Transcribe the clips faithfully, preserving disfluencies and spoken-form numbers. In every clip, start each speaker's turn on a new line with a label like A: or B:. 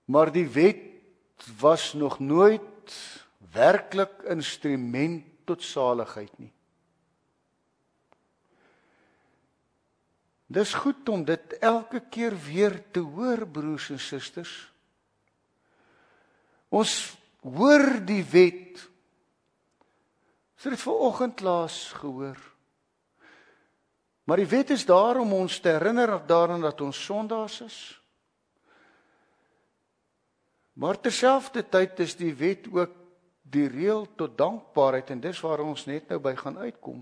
A: Maar die wet was nog nooit werklik instrument tot saligheid nie. Dis goed om dit elke keer weer te hoor, broers en susters. Ons hoor die wet. Ons het dit vanoggend laas gehoor. Maar die wet is daar om ons te herinner daaraan dat ons sondaars is. Maar terselfdertyd is die wet ook die reël tot dankbaarheid, en dis waar ons net nou by gaan uitkom.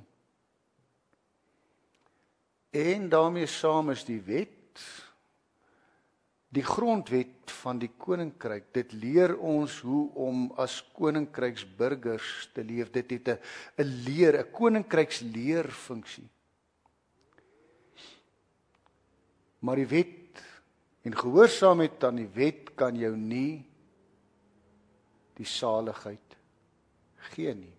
A: En daarmee saam is die wet die grondwet van die koninkryk. Dit leer ons hoe om as koninkryksburgers te leef. Dit het 'n 'n leer, 'n koninkryksleerfunksie. Maar die wet en gehoorsaamheid aan die wet kan jou nie die saligheid gee nie.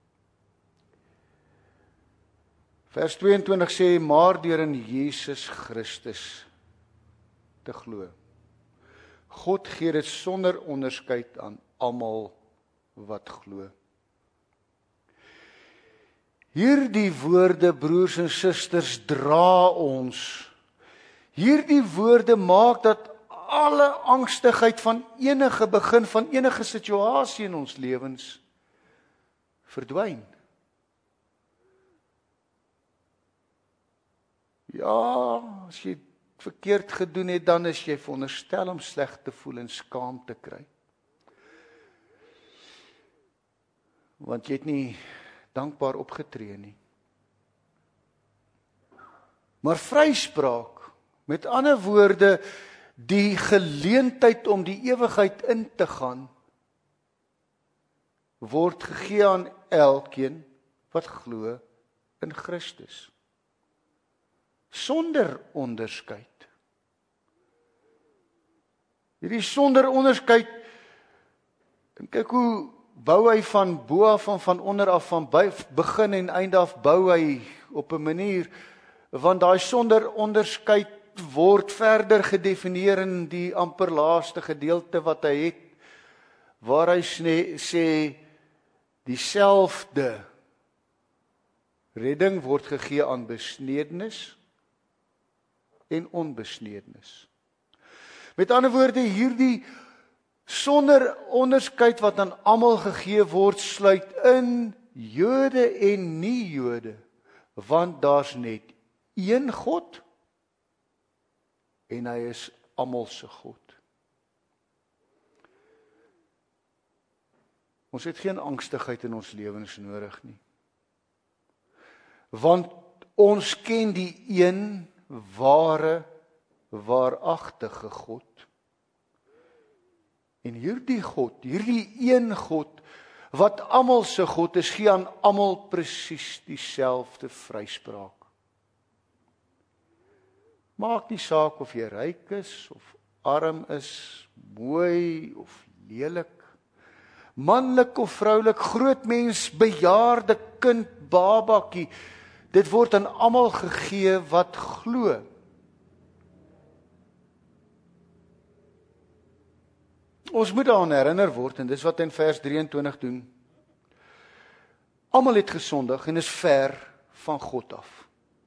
A: Vers tweeëntwintig sê, maar deur in Jesus Christus te glo. God gee dit sonder onderskeid aan almal wat glo. Hierdie woorde, broers en susters, dra ons. Hierdie woorde maak dat alle angstigheid van enige begin, van enige situasie in ons lewens verdwyn. Ja, as jy verkeerd gedoen het, dan is jy veronderstel om sleg te voel en skaam te kry. Want jy het nie dankbaar opgetree nie. Maar vryspraak, met ander woorde, die geleentheid om die ewigheid in te gaan, word gegee aan elkeen wat glo in Christus. Sonder onderskeid. Hierdie sonder onderskeid, en kyk hoe bou hy van bo af en van onder af, van begin en einde af bou hy op 'n manier, want daai sonder onderskeid word verder gedefinieer in die amper laaste gedeelte wat hy het, waar hy sê, dieselfde redding word gegee aan besnedenis en onbesnedenis. Met ander woorde, hierdie sonder onderskeid wat aan almal gegee word, sluit in Jode en nie-Jode, want daar's net een God en hy is almal se God. Ons het geen angstigheid in ons lewens nodig nie. Want ons ken die een ware, waaragtige God. En hierdie God, hierdie een God, wat almal se God is, gee aan almal presies dieselfde vryspraak. Maak nie saak of jy ryk is, of arm is, mooi of lelik, manlik of vroulik, groot mens, bejaarde kind, babakie, dit word aan almal gegee wat glo. Ons moet daaraan herinner word, en dis wat in vers drieëntwintig doen. Almal het gesondig en is ver van God af.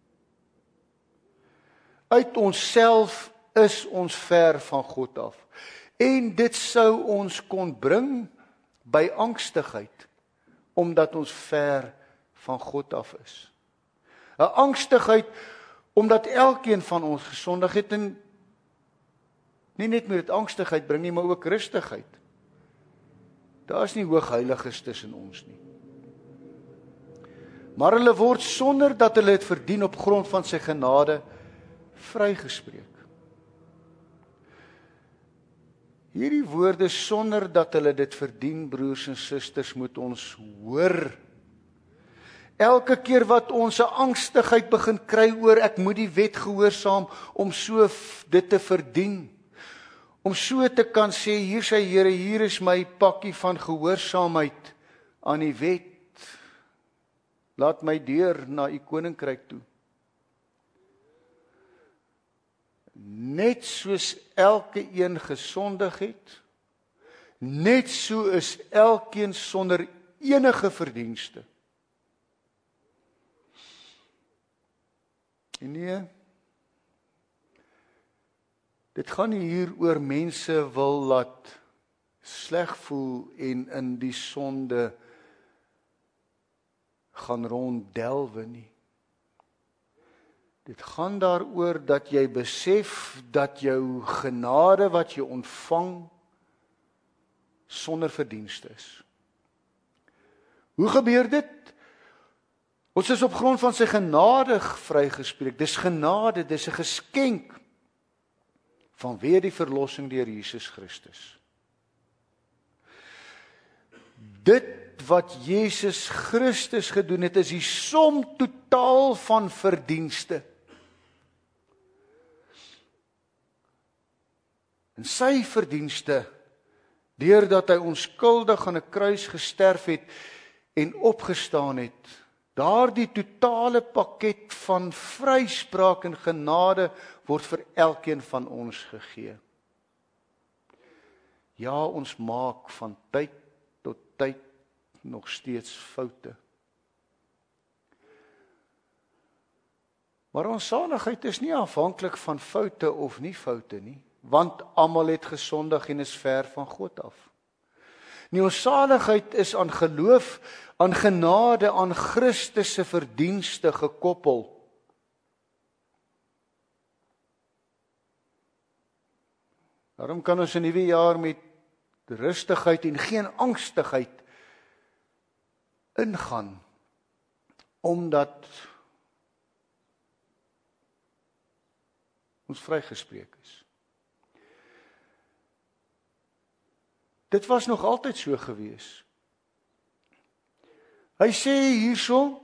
A: Uit onsself is ons ver van God af. En dit sou ons kon bring by angstigheid, omdat ons ver van God af is. 'n Angstigheid, omdat elkeen van ons gesondig het, en nie net met dit angstigheid bring nie, maar ook rustigheid. Daar is nie hoogheiliges tussen ons nie. Maar hulle word sonder dat hulle het verdien op grond van sy genade vrygespreek. Hierdie woorde, sonder dat hulle dit verdien, broers en susters, moet ons hoor. Elke keer wat ons 'n angstigheid begin kry oor, ek moet die wet gehoorsaam om so dit te verdien. Om so te kan sê, hier sê Here, hier is my pakkie van gehoorsaamheid aan die wet. Laat my deur na u koninkryk toe. net soos elke een gesondig het, net so is elkeen sonder enige verdienste. En nee, dit gaan nie hier oor mense wil laat sleg voel en in die sonde gaan ronddelwe nie. Dit gaan daaroor dat jy besef dat jou genade wat jy ontvang sonder verdienste is. Hoe gebeur dit? Ons is op grond van sy genade vrygespreek. Dis genade, dis 'n geskenk vanweë die verlossing deur Jesus Christus. Dit wat Jesus Christus gedoen het, is die som totaal van verdienste. En sy verdienste, deurdat hy onskuldig aan 'n kruis gesterf het en opgestaan het, daardie totale pakket van vryspraak en genade word vir elkeen van ons gegee. Ja, ons maak van tyd tot tyd nog steeds foute. Maar ons saligheid is nie afhanklik van foute of nie foute nie, want almal het gesondig en is ver van God af. Nie, ons saligheid is aan geloof, aan genade, aan Christus se verdienste gekoppel. Daarom kan ons 'n nuwe jaar met rustigheid en geen angstigheid ingaan, omdat ons vrygespreek is. Dit was nog altyd so gewees. Hy sê hierso,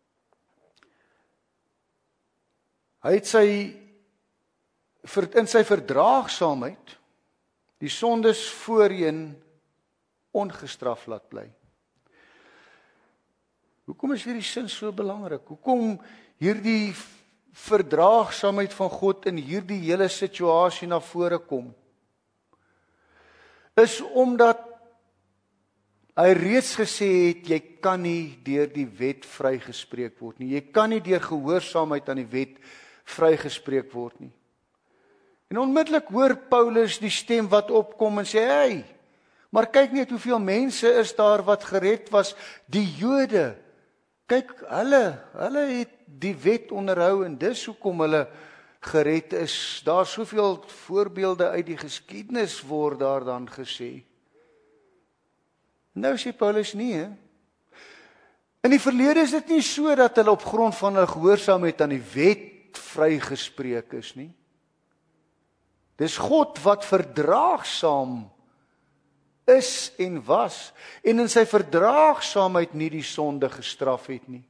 A: hy het sy, in sy verdraagsaamheid, die sondes voorheen ongestraf laat bly. Hoekom is hierdie sin so belangrik? Hoekom hierdie verdraagsaamheid van God in hierdie hele situasie na vore kom? Is omdat hy reeds gesê het, jy kan nie deur die wet vrygespreek word nie. Jy kan nie deur gehoorsaamheid aan die wet vrygespreek word nie. En onmiddellik hoor Paulus die stem wat opkom en sê, hey, maar kyk net hoeveel mense is daar wat gered was, die Jode. Kyk, hulle, hulle het die wet onderhou en dis hoekom hulle gered is. Daar soveel voorbeelde uit die geskiedenis word daar dan gesê. Nou sê Paulus nie, he? In die verlede is dit nie so dat hulle op grond van hulle gehoorsaamheid aan die wet vrygespreek is nie. Dis God wat verdraagsaam is en was, en in sy verdraagsaamheid nie die sonde gestraf het nie.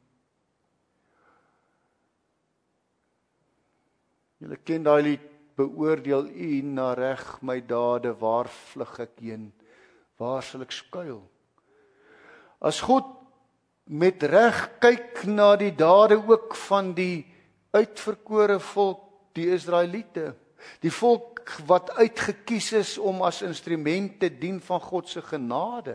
A: Julle ken daai lied, beoordeel U na reg my dade, waar vlug ek heen, waar sal ek skuil? As God met reg kyk na die dade ook van die uitverkore volk, die Israeliete, die volk wat uitgekies is om as instrument te dien van God se genade.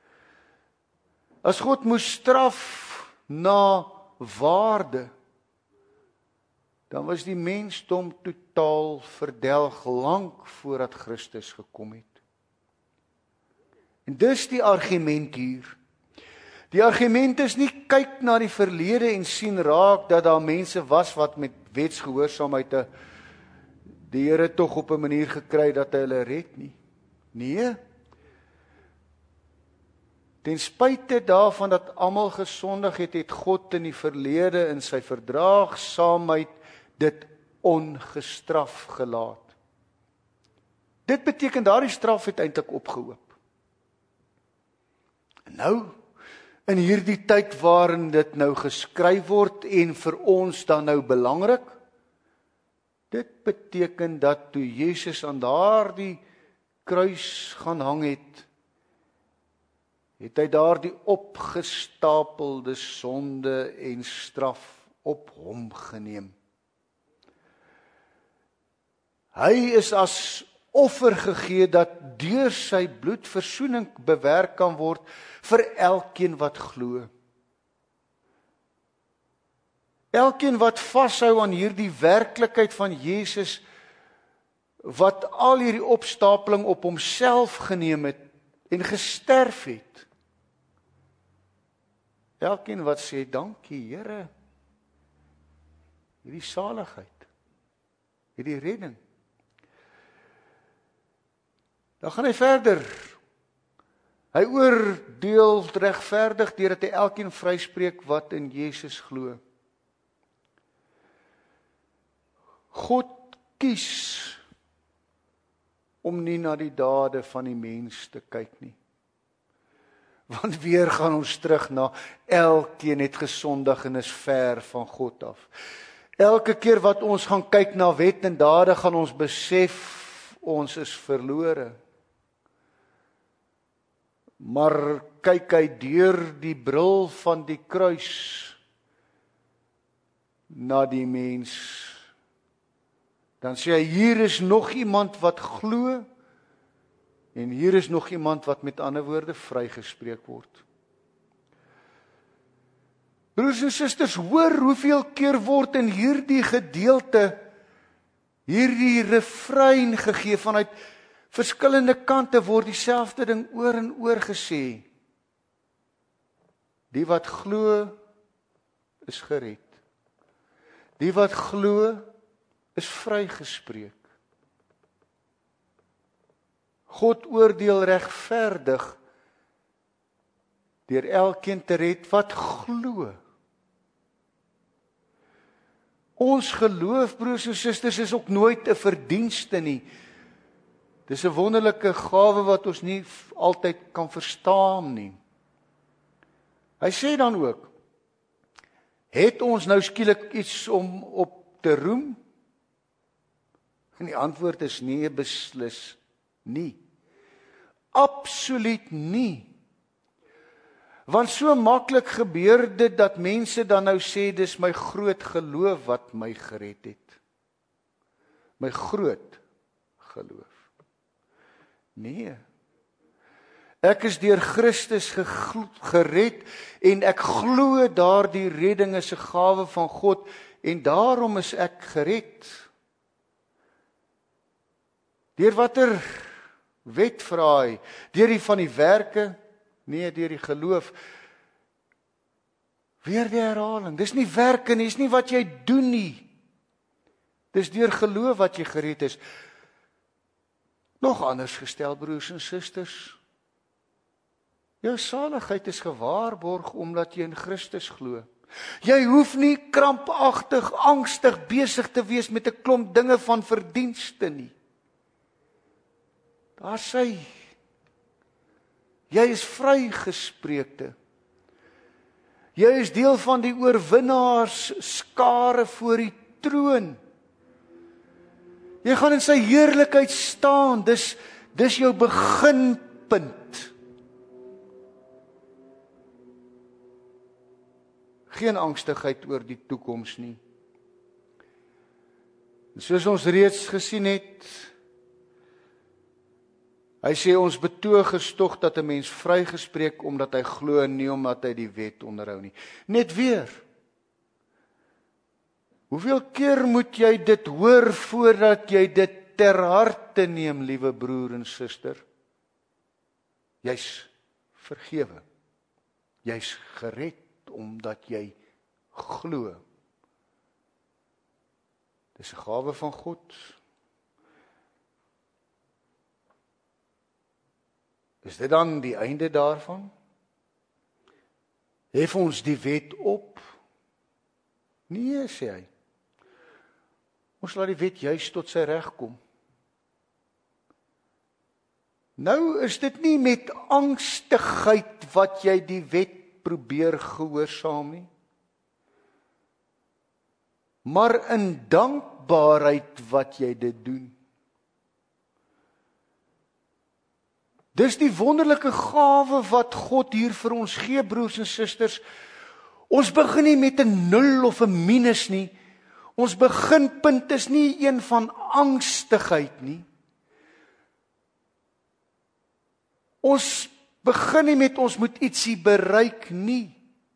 A: As God moes straf na waarde, dan was die mensdom totaal verdelg lank voordat Christus gekom het. En dis die argument hier. Die argument is nie kyk na die verlede en sien raak dat daar mense was wat met wetsgehoorsaamheid die Here tog op 'n manier gekry dat hy hulle red nie. Nee. Ten spyte daarvan dat almal gesondig het, het God in die verlede in sy verdraagsaamheid dit ongestraf gelaat. Dit beteken daardie straf het eintlik opgehoop. En nou, in hierdie tyd waarin dit nou geskryf word en vir ons dan nou belangrik, dit beteken dat toe Jesus aan daardie kruis gaan hang het, het hy daardie opgestapelde sonde en straf op hom geneem. Hy is as offer gegee dat deur sy bloed versoening bewerk kan word vir elkeen wat glo. Elkeen wat vashou aan hierdie werklikheid van Jesus, wat al hierdie opstapeling op homself geneem het en gesterf het. Elkeen wat sê, dankie Here, hierdie saligheid, hierdie redding. Dan gaan hy verder. Hy oordeel regverdig deurdat hy elkeen vryspreek wat in Jesus glo. God kies om nie na die dade van die mens te kyk nie. Want weer gaan ons terug na elkeen het gesondig en is ver van God af. Elke keer wat ons gaan kyk na wet en dade, gaan ons besef ons is verlore. Maar kyk hy deur die bril van die kruis na die mens, dan sê hy, hier is nog iemand wat glo, en hier is nog iemand wat met ander woorde vrygespreek word. Broers en susters, hoor hoeveel keer word in hierdie gedeelte hierdie refrein gegee, vanuit verskillende kante word dieselfde ding oor en oor gesê. Die wat glo is gered. Die wat glo is vrygespreek. God oordeel regverdig deur elkeen te red wat glo. Ons geloof, broers en susters, is ook nooit 'n verdienste nie. Dis 'n wonderlike gawe wat ons nie altyd kan verstaan nie. Hy sê dan ook, het ons nou skielik iets om op te roem? En die antwoord is nee, beslis nie. Absoluut nie. Want so maklik gebeur dit dat mense dan nou sê, dis my groot geloof wat my gered het. My groot geloof. Nee. Ek is deur Christus gered en ek glo daardie redding is 'n gawe van God en daarom is ek gered. Deur watter wet vra hy? Deur die van die werke? Nee, deur die geloof. Weer die herhaling. Dis nie werke nie, dis nie wat jy doen nie. Dis deur geloof wat jy gered is. Nog anders gestel, broers en susters. Jou saligheid is gewaarborg omdat jy in Christus glo. Jy hoef nie krampagtig, angstig besig te wees met 'n klomp dinge van verdienste nie. Daar sê jy is vrygespreekte. Jy is deel van die oorwinnaars skare voor die troon. Jy gaan in sy heerlikheid staan. Dis dis jou beginpunt. Geen angstigheid oor die toekoms nie. En soos ons reeds gesien het, hy sê ons betoog is tog dat 'n mens vrygespreek omdat hy glo en nie omdat hy die wet onderhou nie. Net weer. Hoeveel keer moet jy dit hoor voordat jy dit ter harte neem, liewe broer en suster? Jy's vergewe. Jy's gered omdat jy glo. Dis 'n gawe van God. Is dit dan die einde daarvan? Hef ons die wet op? Nee, sê hy. Ons laat die wet juis tot sy reg kom. Nou is dit nie met angstigheid wat jy die wet probeer gehoorsaam nie, maar in dankbaarheid wat jy dit doen. Dis die wonderlike gawe wat God hier vir ons gee, broers en susters. Ons begin nie met 'n nul of 'n minus nie. Ons beginpunt is nie een van angstigheid nie. Ons begin nie met ons moet ietsie bereik nie.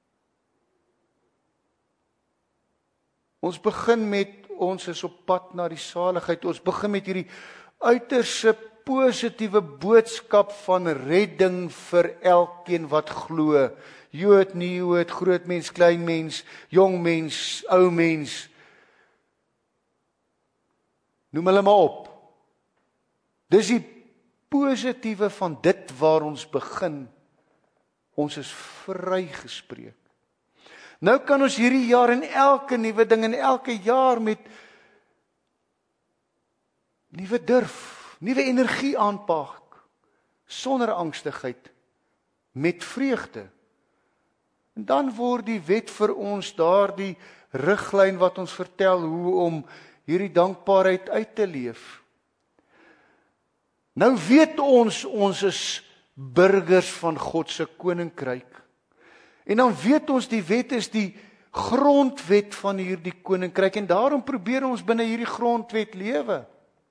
A: Ons begin met ons is op pad na die saligheid. Ons begin met hierdie uiterse positiewe boodskap van redding vir elkeen wat glo. Jood, nie Jood, groot mens, klein mens, jong mens, ou mens. Noem hulle maar op. Dis die positiewe van dit waar ons begin. Ons is vrygespreek. Nou kan ons hierdie jaar en elke nuwe ding en elke jaar met nuwe durf, nuwe energie aanpak, sonder angstigheid, met vreugde. En dan word die wet vir ons daardie riglyn wat ons vertel hoe om hierdie dankbaarheid uit te leef. Nou weet ons, ons is burgers van God se koninkryk. En dan weet ons die wet is die grondwet van hierdie koninkryk en daarom probeer ons binne hierdie grondwet lewe.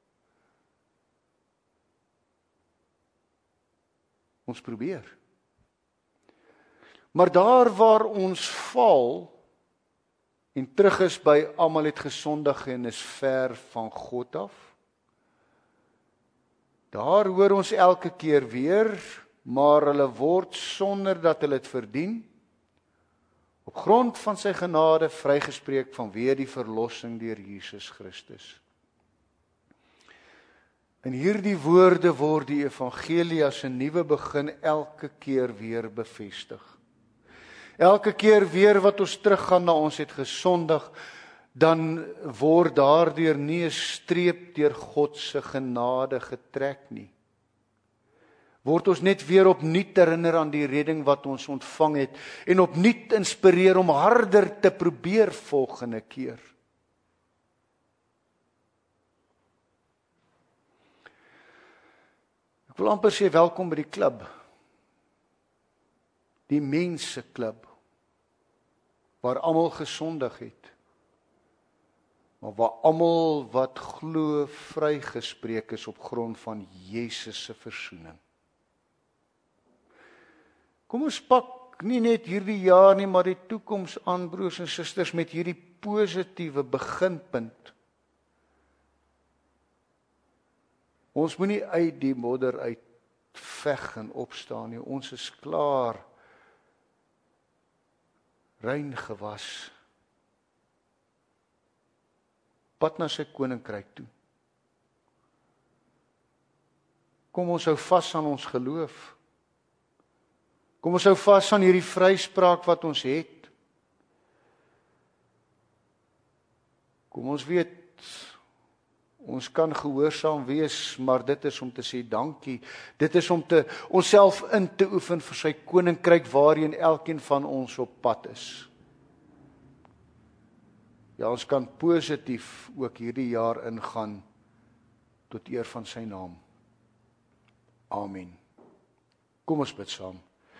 A: Ons probeer. Maar daar waar ons val en terug is by almal het gesondig en is ver van God af, daar hoor ons elke keer weer, maar hulle word sonder dat hulle dit verdien, op grond van sy genade vrygespreek vanweë die verlossing deur Jesus Christus. In hierdie woorde word die evangelie as 'n nuwe begin elke keer weer bevestig. Elke keer weer wat ons teruggaan na ons het gesondig, dan word daardeur nie 'n streep deur God se genade getrek nie. Word ons net weer opnuut herinner aan die redding wat ons ontvang het en opnuut inspireer om harder te probeer volgende keer. Ek wil amper sê welkom by die klub. Die mense klub waar almal gesondig het. Maar waar almal wat glo vrygespreek is op grond van Jesus se versoening. Kom ons pak nie net hierdie jaar nie, maar die toekoms aan, broers en susters, met hierdie positiewe beginpunt. Ons moenie uit die modder uit veg en opstaan nie. Ons is klaar, rein gewas. Pad na sy koninkryk toe. Kom ons hou vas aan ons geloof. Kom ons hou vas aan hierdie vryspraak wat ons het. Kom ons weet, ons kan gehoorsaam wees, maar dit is om te sê dankie. Dit is om te onsself in te oefen vir sy koninkryk waarheen elkeen van ons op pad is. Ja, ons kan positief ook hierdie jaar ingaan tot eer van sy naam. Amen. Kom ons bid saam.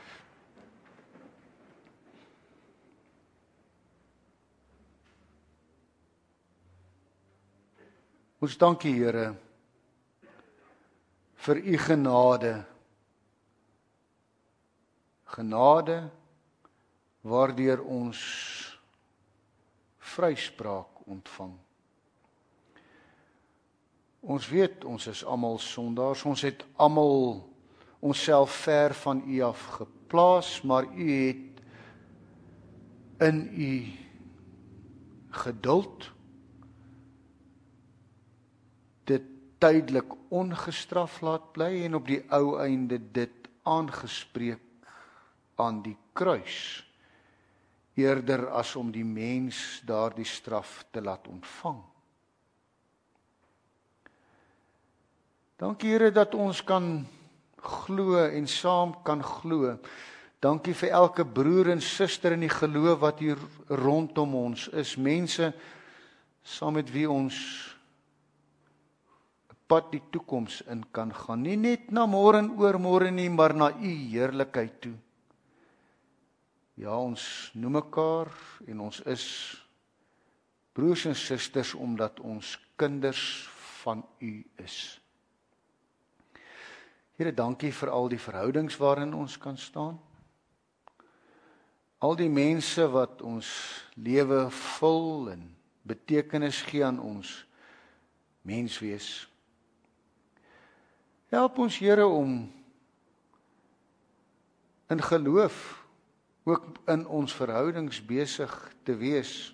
A: Ons dankie, Here, vir u genade. Genade waardeur ons vryspraak ontvang. Ons weet, ons is almal sondaars, ons het almal onsself ver van u af geplaas, maar u het in u geduld dit tydelik ongestraf laat bly en op die ou einde dit aangespreek aan die kruis, eerder as om die mens daardie straf te laat ontvang. Dankie, Here, dat ons kan glo en saam kan glo. Dankie vir elke broer en suster in die geloof wat hier rondom ons is, mense saam met wie ons pad die toekoms in kan gaan, nie net na môre en oormôre nie, maar na u heerlikheid toe. Ja, ons noem mekaar en ons is broers en susters, omdat ons kinders van U is. Here, dankie vir al die verhoudings waarin ons kan staan. Al die mense wat ons lewe vul en betekenis gee aan ons menswees. Help ons, Here, om in geloof ook in ons verhoudings besig te wees.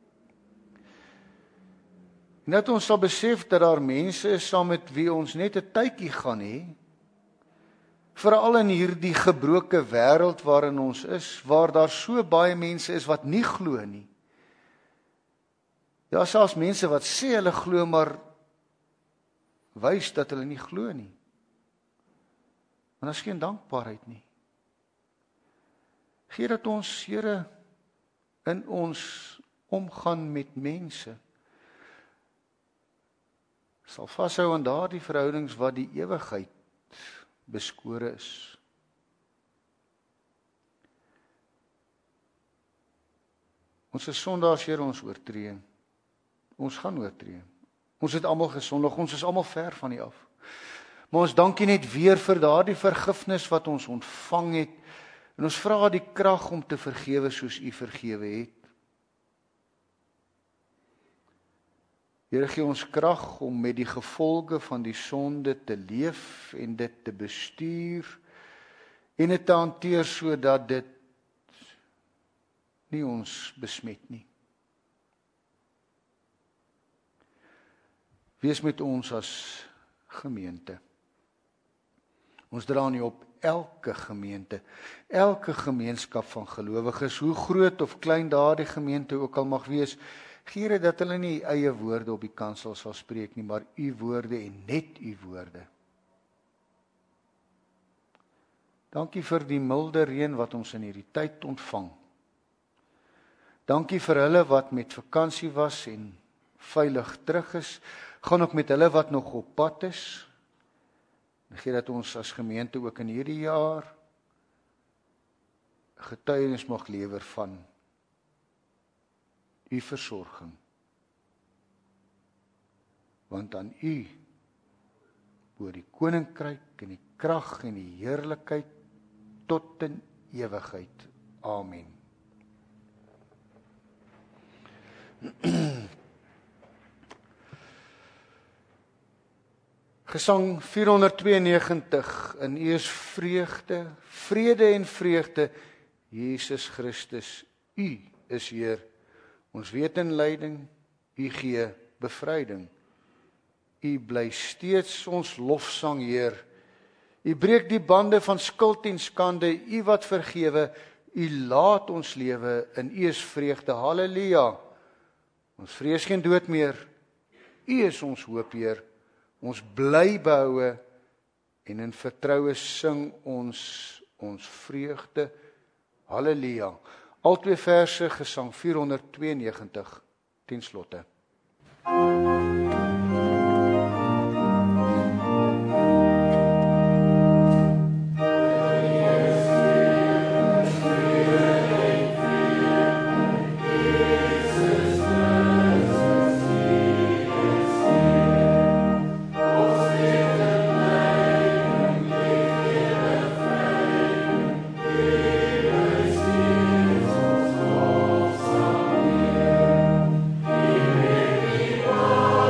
A: En dat ons sal besef dat daar mense is saam met wie ons net 'n tydjie gaan hê, veral in hierdie gebroke wêreld waarin ons is, waar daar so baie mense is wat nie glo nie. Ja, selfs mense wat sê hulle glo, maar wys dat hulle nie glo nie. Want daar is geen dankbaarheid nie. Gee dat ons, Here, in ons omgaan met mense, sal vashou aan daardie verhoudings wat die ewigheid beskore is. Ons is sondaars, Here, ons oortree. Ons gaan oortree. Ons het almal gesondig, ons is almal ver van U af. Maar ons dank U net weer vir daardie vergifnis wat ons ontvang het, en ons vra die krag om te vergewe soos U vergewe het. Here, gee ons krag om met die gevolge van die sonde te leef en dit te bestuur en dit te hanteer sodat dit nie ons besmet nie. Wees met ons as gemeente. Ons dra nie op elke gemeente, elke gemeenskap van gelowiges, hoe groot of klein daardie gemeente ook al mag wees, Here, dat hulle nie eie woorde op die kansel sal spreek nie, maar U woorde en net U woorde. Dankie vir die milde reën wat ons in hierdie tyd ontvang. Dankie vir hulle wat met vakansie was en veilig terug is. Gaan ook met hulle wat nog op pad is. En gee dat ons as gemeente ook in hierdie jaar getuienis mag lewer van U versorging. Want aan U behoort die koninkryk en die krag en die heerlikheid tot in ewigheid. Amen. Gesang vierhonderdtweeënnegentig, in U is vreugde, vrede en vreugde, Jesus Christus, U is Heer. Ons weet in lyding, U gee bevryding. U bly steeds ons lofsang, Heer. U breek die bande van skuld en skande, U wat vergewe, U laat ons lewe, in U is vreugde, halleluja. Ons vrees geen dood meer, U is ons hoop, Heer. Ons bly behoue en in vertroue sing ons ons vreugde, halleluja. Al twee verse, gesang vierhonderdtweeënnegentig, ten slotte.
B: Oh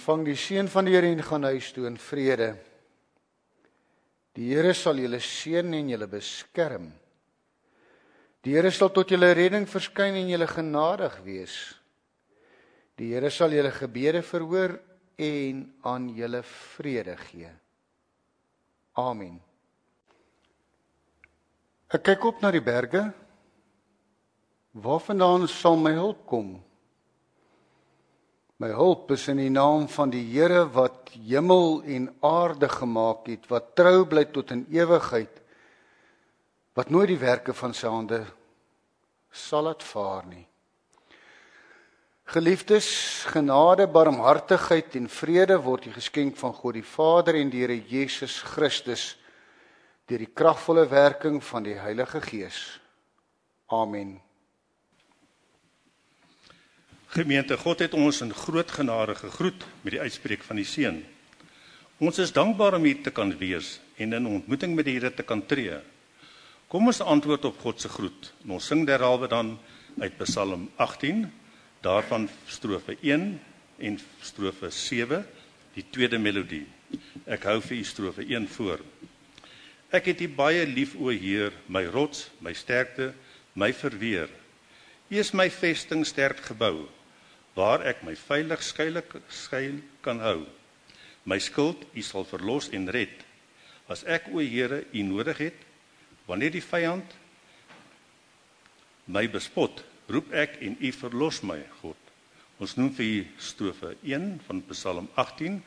A: Ontvang die seën van die Here en gaan huis toe in vrede. Die Here sal julle seën en julle beskerm. Die Here sal tot julle redding verskyn en julle genadig wees. Die Here sal julle gebede verhoor en aan julle vrede gee. Amen. Ek kyk op na die berge. Waarvandaan sal my hulp kom? My hulp is in die naam van die Here wat hemel en aarde gemaak het, wat trou bly tot in ewigheid, wat nooit die werke van sy hande sal laat vaar nie. Geliefdes, genade, barmhartigheid en vrede word die geskenk van God die Vader en die Here Jesus Christus deur die kragvolle werking van die Heilige Gees. Amen.
B: Gemeente, God het ons in groot genade gegroet met die uitspreek van die seën. Ons is dankbaar om hier te kan wees en in ontmoeting met die Here te kan tree. Kom ons antwoord op God se groet. En ons sing derhalwe dan uit Psalm agttien, daarvan strofe een en strofe sewe, die tweede melodie. Ek hou vir u strofe een voor. Ek het u baie lief, o Heer, my rots, my sterkte, my verweer. U is my vesting sterk gebou, waar ek my veilig skuilik skuil kan hou. My skuld, u sal verlos en red. As ek, o Here, u nodig het, wanneer die vyand my bespot, roep ek en u verlos my, God. Ons noem vir u strofe een van Psalm agttien.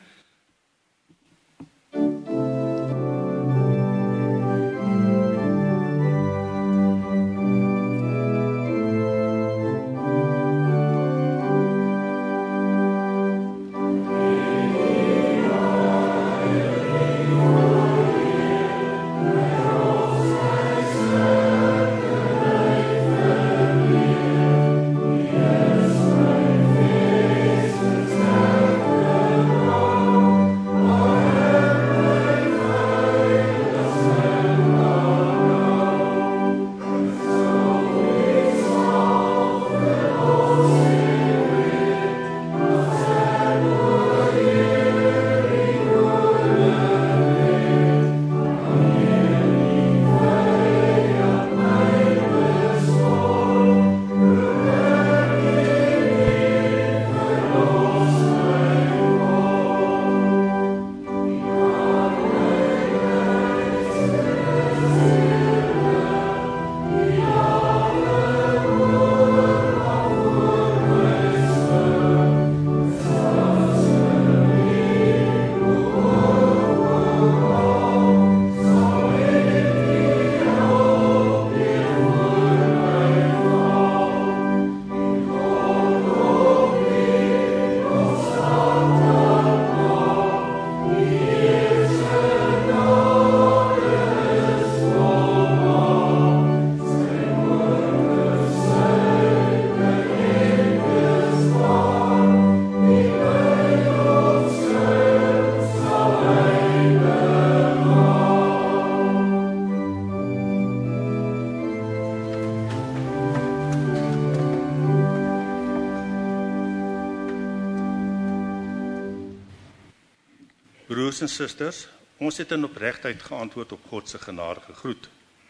B: Broers en susters, ons het in opregtheid geantwoord op God se genade gegroet.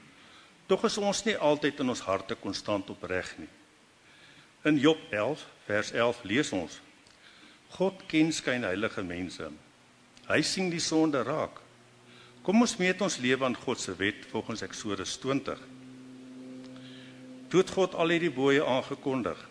B: Tog is ons nie altyd in ons harte konstant opreg nie. In Job elf, vers elf lees ons: God ken skynheilige mense. Hy sien die sonde raak. Kom ons meet ons lewe aan God se wet volgens Eksodus twintig. Toe het God al hierdie booie aangekondig.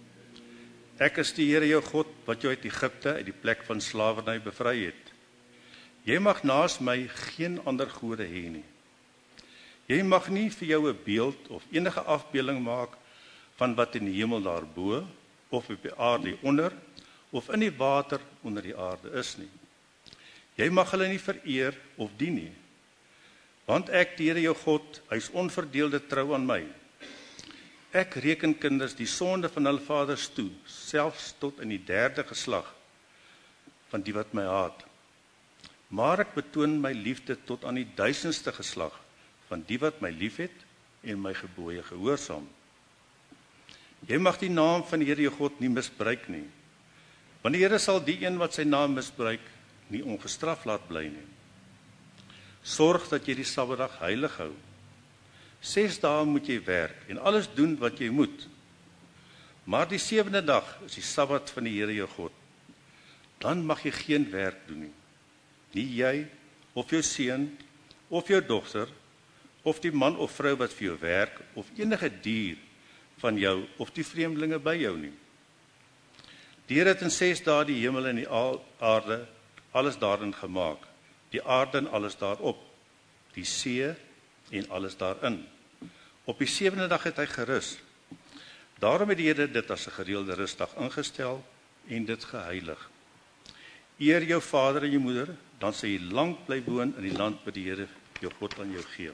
B: Ek is die Here jou God wat jou uit Egipte, uit die plek van slawerny bevry het. Jy mag naas my geen ander gode hê nie. Jy mag nie vir jou 'n beeld of enige afbeelding maak van wat in die hemel daarbo of op die aarde onder of in die water onder die aarde is nie. Jy mag hulle nie vereer of dien nie. Want ek, die Here jou God, hy is onverdeelde trou aan my. Ek reken kinders die sonde van hulle vaders toe, selfs tot in die derde geslag van die wat my haat. Maar ek betoon my liefde tot aan die duisendste geslag van die wat my liefhet en my gebooie gehoorsaam. Jy mag die naam van die Here jou God nie misbruik nie. Want die Here sal die een wat sy naam misbruik nie ongestraf laat bly nie. Sorg dat jy die Sabbatdag heilig hou. Ses dae moet jy werk en alles doen wat jy moet. Maar die sewende dag is die Sabbat van die Here jou God. Dan mag jy geen werk doen nie. Nie jy, of jou seun, of jou dogter, of die man of vrou wat vir jou werk, of enige dier van jou, of die vreemdelinge by jou nie. Die Here het in ses dae die hemel en die aarde, alles daarin gemaak, die aarde en alles daarop, die see en alles daarin. Op die sewende dag het hy gerus. Daarom het die Here dit as 'n gereelde rusdag ingestel en dit geheilig. Eer jou vader en jou moeder, dan sal jy lank bly woon in die land wat die Here jou God aan jou gee.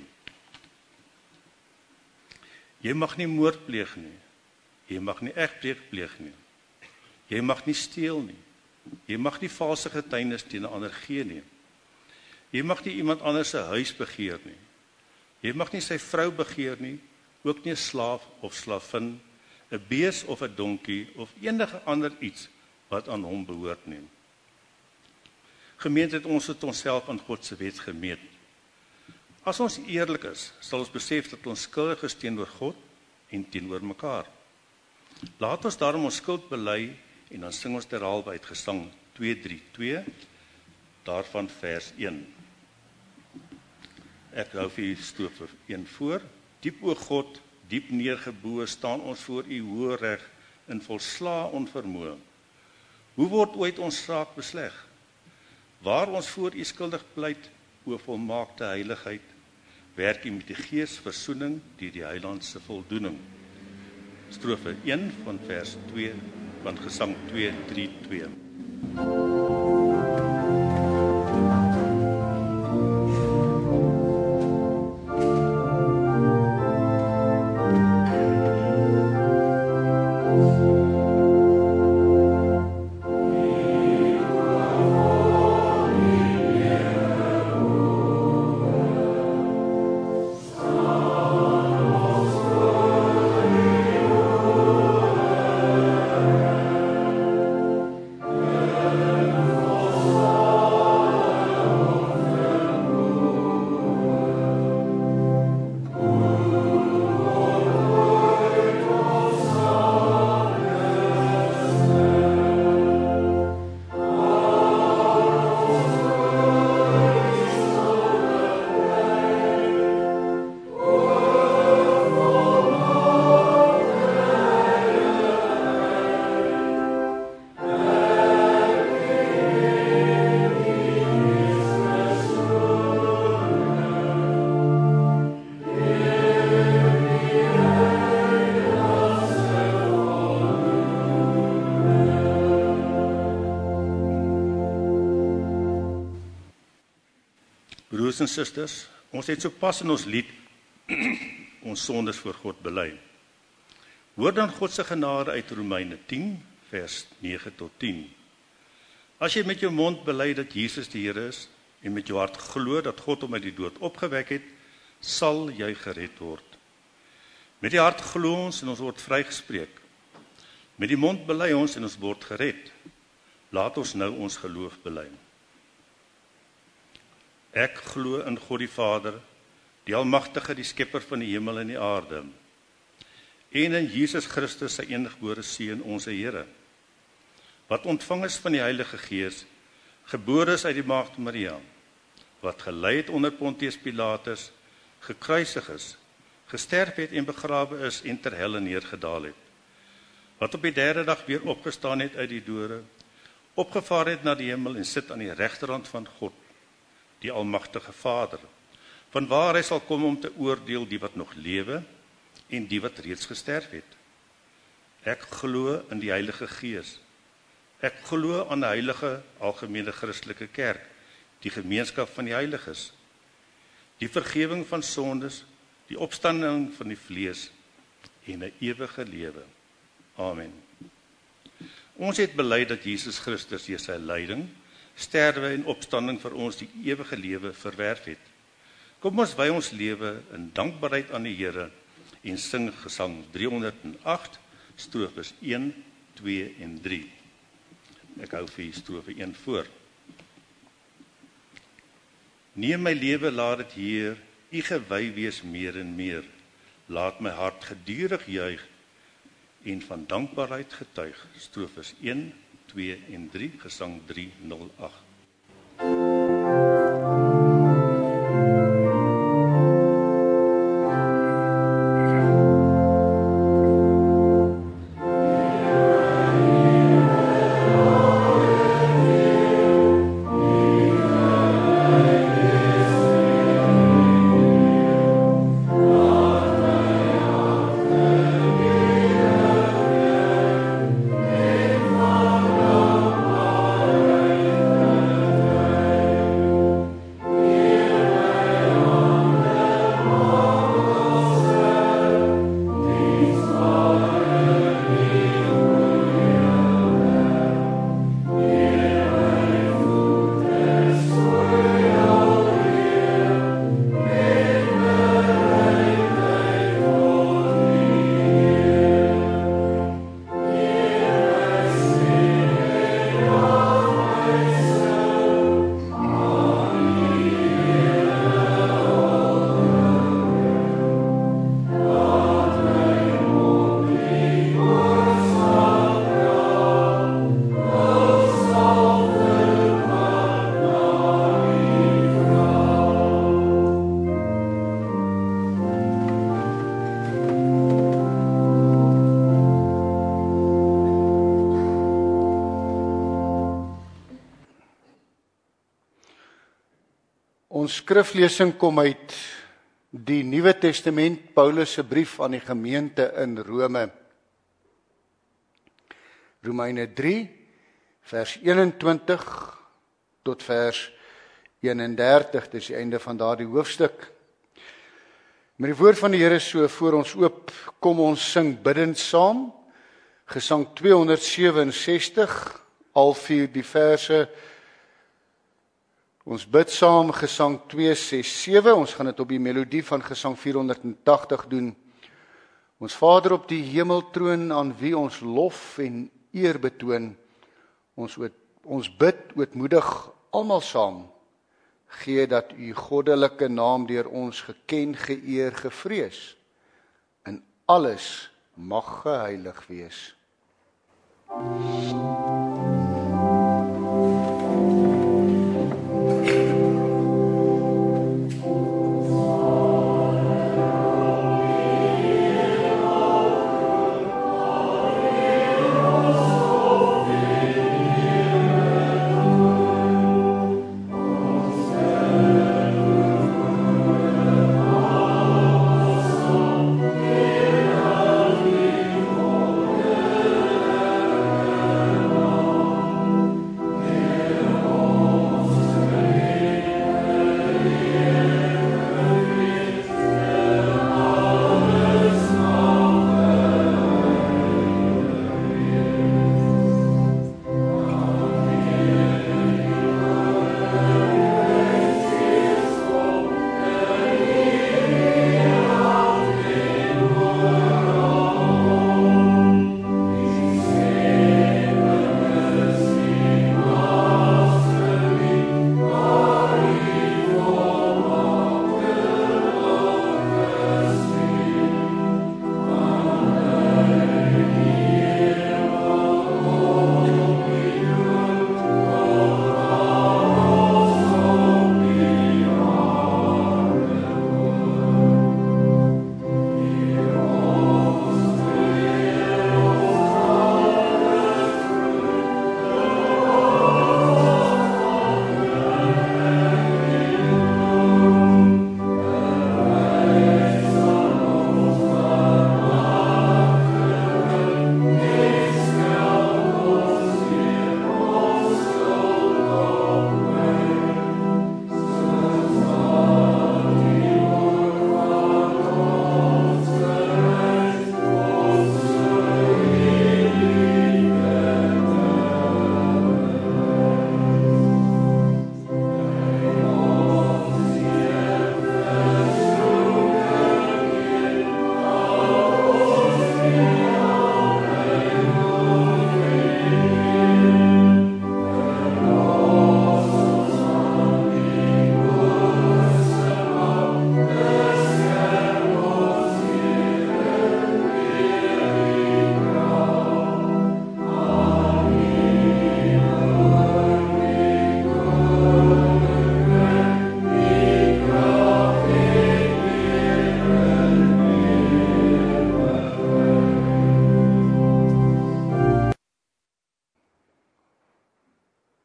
B: Jy mag nie moord pleeg nie. Jy mag nie egbreek pleeg nie. Jy mag nie steel nie. Jy mag nie valse getuienis teen 'n ander gee nie. Jy mag nie iemand anders se huis begeer nie. Jy mag nie sy vrou begeer nie, ook nie 'n slaaf of slavin, 'n bees of 'n donkie of enige ander iets wat aan hom behoort nie. Gemeente, het ons het onsself aan God se wet gemeet. As ons eerlik is, sal ons besef dat ons skuldig is teenoor God en teenoor mekaar. Laat ons daarom ons skuld bely en dan sing ons derhalwe uit Gesang twee drie twee, daarvan vers een. Ek hou vir u Strofe een voor. Diep o God, diep neergeboe, staan ons voor u hoë reg in volslaa onvermoë. Hoe word ooit ons saak besleg? Waar ons voor u skuldig pleit, o volmaakte heiligheid, werk u met die gees versoening deur die Heiland se voldoening. Strofe een van vers twee van Gesang twee drie twee. Broers en susters, ons het sopas in ons lied ons sondes voor God bely. Hoor dan God se genade uit Romeine tien vers nege tot tien. As jy met jou mond bely dat Jesus die Here is en met jou hart glo dat God hom uit die dood opgewek het, sal jy gered word. Met die hart glo ons en ons word vrygespreek. Met die mond bely ons en ons word gered. Laat ons nou ons geloof bely. Ek glo in God die Vader, die Almagtige, die Skepper van die hemel en die aarde, en in Jesus Christus, sy eniggebore Seun, ons Here, wat ontvang is van die Heilige Gees, gebore is uit die maagd Maria, wat gelei het onder Pontius Pilatus, gekruisig is, gesterf het en begrawe is en ter helle neergedaal het, wat op die derde dag weer opgestaan het uit die dode, opgevaar het na die hemel en sit aan die regterhand van God, die Almagtige Vader, vanwaar hy sal kom om te oordeel die wat nog lewe en die wat reeds gesterf het. Ek glo in die Heilige Gees. Ek glo aan 'n heilige algemene Christelike kerk, die gemeenskap van die heiliges, die vergifnis van sondes, die opstanding van die vlees en 'n ewige lewe. Amen. Ons het bely dat Jesus Christus deur sy lyding, sterwe en opstanding vir ons die ewige lewe verwerf het. Kom ons wy ons lewe in dankbaarheid aan die Here en sing Gesang driehonderd agt, strofes een, twee en drie. Ek hou vir strofe een voor. Neem my lewe, laat dit Heer, U gewy wees meer en meer. Laat my hart gedurig juig en van dankbaarheid getuig. Strofes een, twee en drie, gesang drie nul agt. Ons skriflesing kom uit die Nuwe Testament, Paulus se brief aan die gemeente in Rome. Romeine drie, vers eenentwintig tot vers eenendertig, dis die einde van daardie hoofstuk. Met die woord van die Here so voor ons oop, kom ons sing bidend saam, gesang tweehonderdsewenensestig, al vier die verse. Ons bid saam gesang twee ses sewe, ons gaan dit op die melodie van gesang vierhonderdtagtig doen. Ons Vader op die hemeltroon, aan wie ons lof en eer betoon, ons, oot, ons bid ootmoedig almal saam, gee dat U goddelike naam deur ons geken, geëer, gevrees, in alles mag geheilig wees.
C: Amen.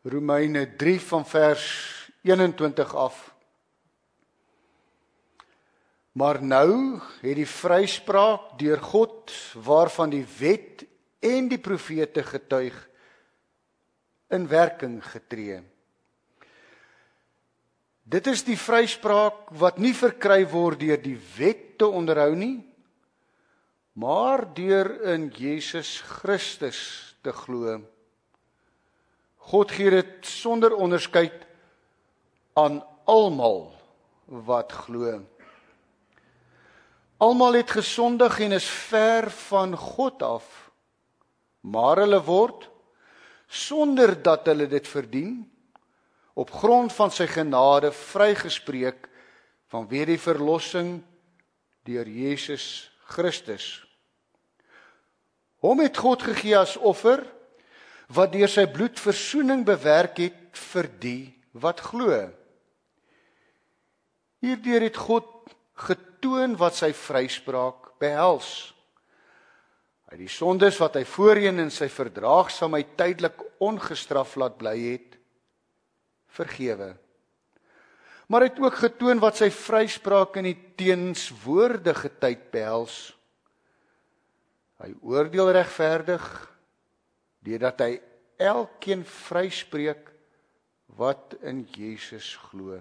A: Romeine drie van vers eenentwintig af. Maar nou het die vryspraak deur God, waarvan die wet en die profete getuig, in werking getree. Dit is die vryspraak wat nie verkry word deur die wet te onderhou nie, maar deur in Jesus Christus te glo. God gee dit sonder onderskeid aan almal wat glo. Almal het gesondig en is ver van God af, maar hulle word, sonder dat hulle dit verdien, op grond van sy genade vrygespreek vanweë die verlossing deur Jesus Christus. Hom het God gegee as offer, wat deur sy bloed versoening bewerk het vir die wat glo. Hierdeur het God getoon wat sy vryspraak behels. Hy het die sondes wat hy voorheen in sy verdraagsaamheid tydelik ongestraf laat bly het, vergewe. Maar hy het ook getoon wat sy vryspraak in die teenswoordige tyd behels. Hy oordeel regverdig, deurdat hy elkeen vryspreek wat in Jesus glo.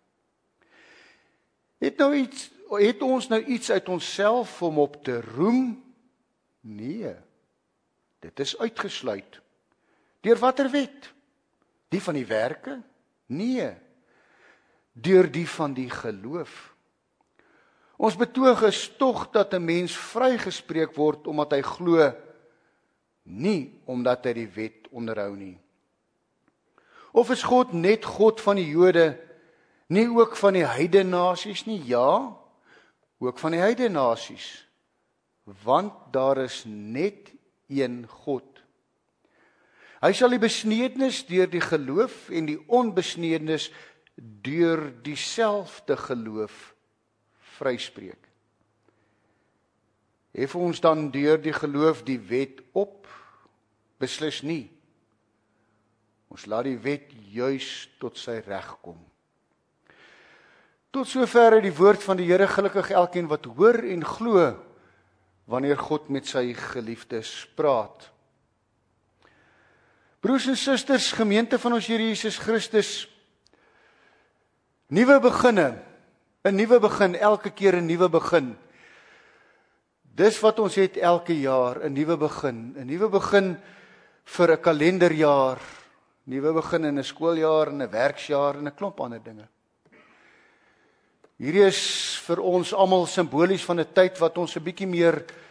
A: Het, nou iets, het ons nou iets uit onsself om op te roem? Nee, dit is uitgesluit. Deur watter wet? Die van die werke? Nee, deur die van die geloof. Ons betoog is tog dat 'n mens vrygespreek word omdat hy glo, nie omdat hy die wet onderhou nie. Of is God net God van die Jode, nie ook van die heidenasies nie? Ja, ook van die heidenasies, want daar is net een God. Hy sal die besnedenis deur die geloof en die onbesnedenis deur dieselfde geloof vryspreek. Hef ons dan deur die geloof die wet op? Beslis nie. Ons laat die wet juis tot sy reg kom. Tot sover die woord van die Here, gelukkig elkeen wat hoor en glo wanneer God met sy geliefdes praat. Broers en susters, gemeente van ons Here Jesus Christus, nuwe beginne, 'n nuwe begin, elke keer 'n nuwe begin. Dis wat ons het elke jaar, 'n nuwe begin, 'n nuwe begin vir 'n kalenderjaar, nuwe begin in 'n skooljaar, en 'n werksjaar en 'n klomp ander dinge. Hierdie is vir ons almal simbolies van 'n tyd wat ons 'n bietjie meer